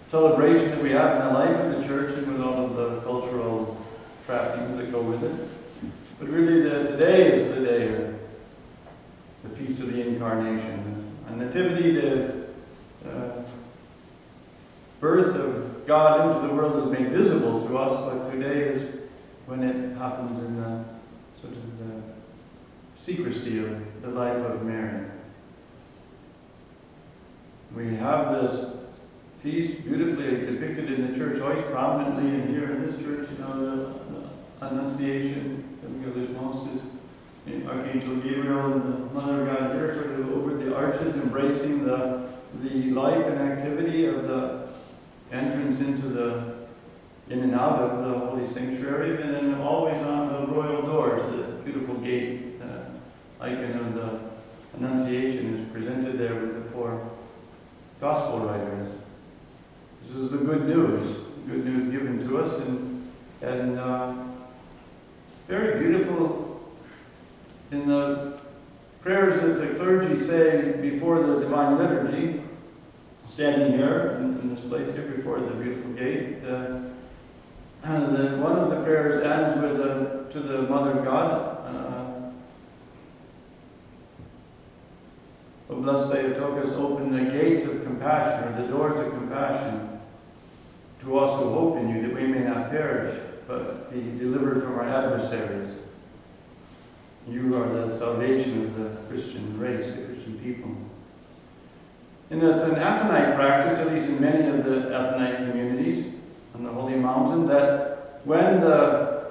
celebration that we have in the life of the church and with all of the cultural trappings that go with it. But really today is the day of the Feast of the Incarnation. A nativity, the birth of God into the world is made visible to us, but today is when it happens in the sort of the secrecy of the life of Mary. We have this feast beautifully depicted in the church, always prominently, and here in this church, the Annunciation, Archangel Gabriel and the Mother of God here, sort of over the arches, embracing the life and activity of the entrance into in and out of the Holy Sanctuary, and then always on the royal doors, the beautiful gate, icon of the Annunciation is presented there with the four Gospel writers. This is the good news given to us, and very beautiful in the prayers that the clergy say before the Divine Liturgy, standing here in this place here before the beautiful gate. One of the prayers ends with to the Mother of God, O blessed Theotokos, open the gates of compassion, or the doors of compassion, to us who hope in you, that we may not perish, but be delivered from our adversaries. You are the salvation of the Christian race, the Christian people. And it's an Athonite practice, at least in many of the Athonite communities on the Holy Mountain, that when the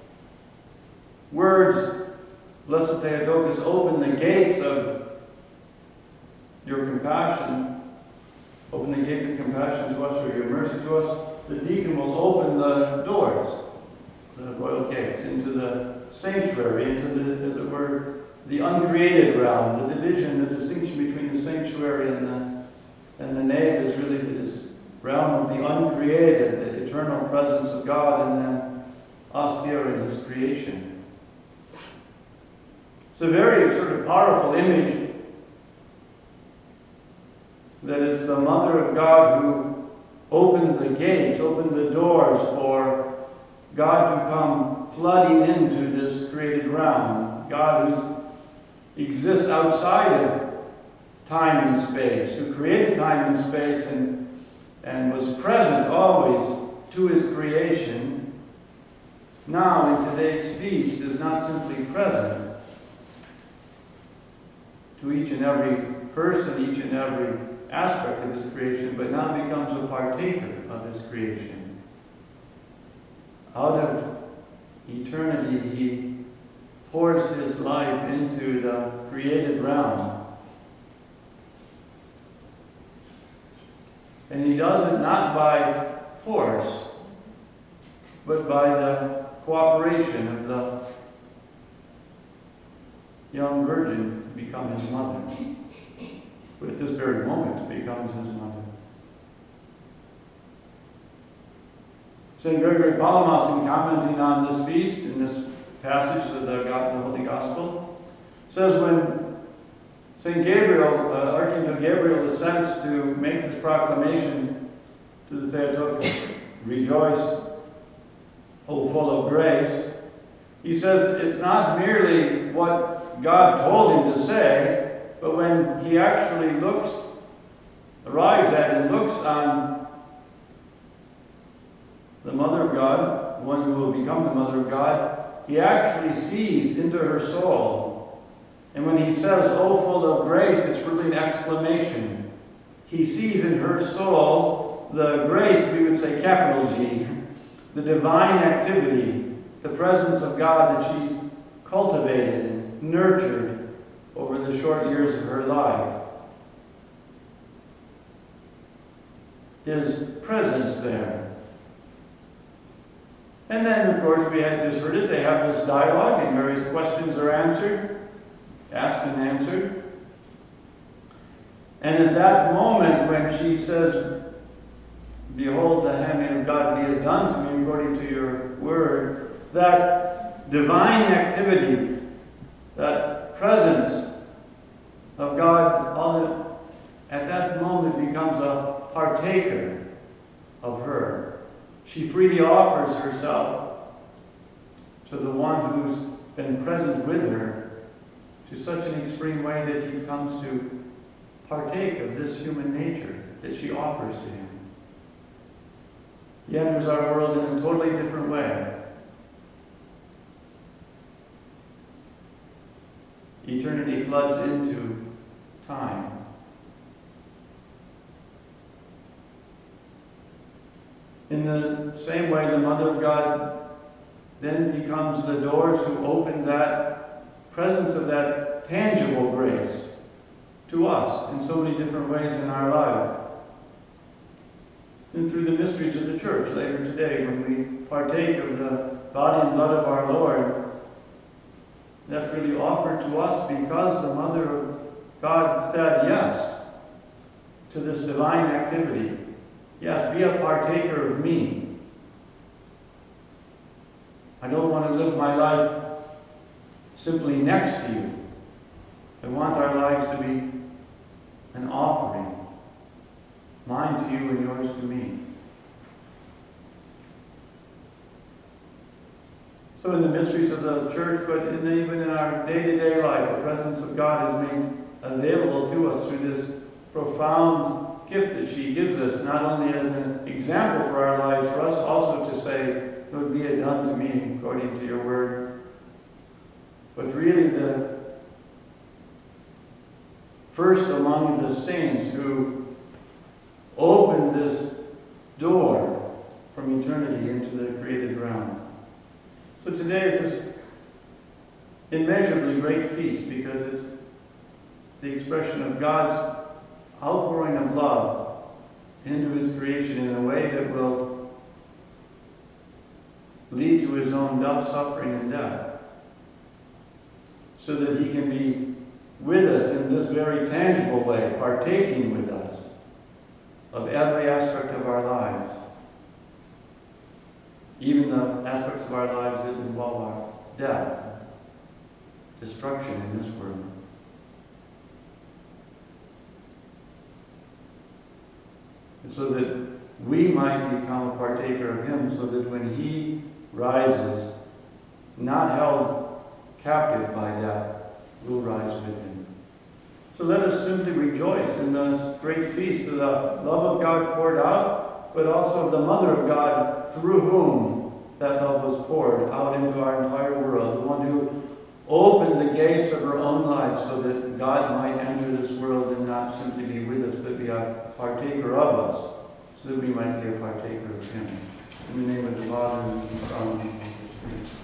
words, Blessed Theotokos, open the gates of your compassion, open the gates of compassion to us, or your mercy to us, the deacon will open the doors, the royal gates, into the sanctuary, into the, as it were, the uncreated realm. The division, the distinction between the sanctuary and the nave is really this realm of the uncreated, the eternal presence of God, and then us here in His creation. It's a very sort of powerful image that it's the Mother of God who opened the gates, opened the doors for God to come flooding into this created realm. God who exists outside of time and space, who created time and space and was present always to His creation, now in today's feast is not simply present to each and every person, each and every aspect of His creation, but now becomes a partaker of His creation. Out of eternity, He pours His life into the created realm. And He does it not by force, but by the cooperation of the young virgin to become His mother. But at this very moment becomes His mother. St. Gregory Palamas, in commenting on this feast, in this passage of the Holy Gospel, says when St. Gabriel, Archangel Gabriel, is sent to make this proclamation to the Theotokos, rejoice, O full of grace, he says it's not merely what God told him to say, but when he actually arrives at and looks on the Mother of God, the one who will become the Mother of God, he actually sees into her soul. And when he says, "O full of grace," it's really an exclamation. He sees in her soul the grace, we would say capital G, the divine activity, the presence of God that she's cultivated and nurtured over the short years of her life. His presence there. And then, of course, we had just heard it. They have this dialogue, and Mary's questions are asked and answered. And at that moment, when she says, "Behold, the handmaid of God, be it done to me according to your word," that divine activity, that presence of God, at that moment becomes a partaker of her. She freely offers herself to the one who's been present with her to such an extreme way that he comes to partake of this human nature that she offers to him. He enters our world in a totally different way. Eternity floods into time. In the same way, the Mother of God then becomes the doors who open that presence of that tangible grace to us in so many different ways in our life. And through the mysteries of the church later today, when we partake of the body and blood of our Lord, that's really offered to us because the Mother of God said yes to this divine activity. Yes, be a partaker of me. I don't want to live my life simply next to you. I want our lives to be an offering, mine to you and yours to me. So in the mysteries of the church, but even in our day-to-day life, the presence of God is made available to us through this profound gift that she gives us, not only as an example for our lives, for us also to say, Lord, be it done to me according to your word. But really the first among the saints who opened this door from eternity into the created realm. So today is this immeasurably great feast because it's the expression of God's outpouring of love into his creation in a way that will lead to his own suffering and death, so that he can be with us in this very tangible way, partaking with us of every aspect of our lives, even the aspects of our lives that involve our death, destruction in this world. And so that we might become a partaker of him, so that when he rises, not held captive by death, we'll rise with him. So let us simply rejoice in this great feast of the love of God poured out, but also of the Mother of God through whom that love was poured out into our entire world, the one who opened the gates of her own life so that God might enter this world and not simply be with us, but be a partaker of us, so that we might be a partaker of him. In the name of the Father, and of the Son, and of the Holy Spirit.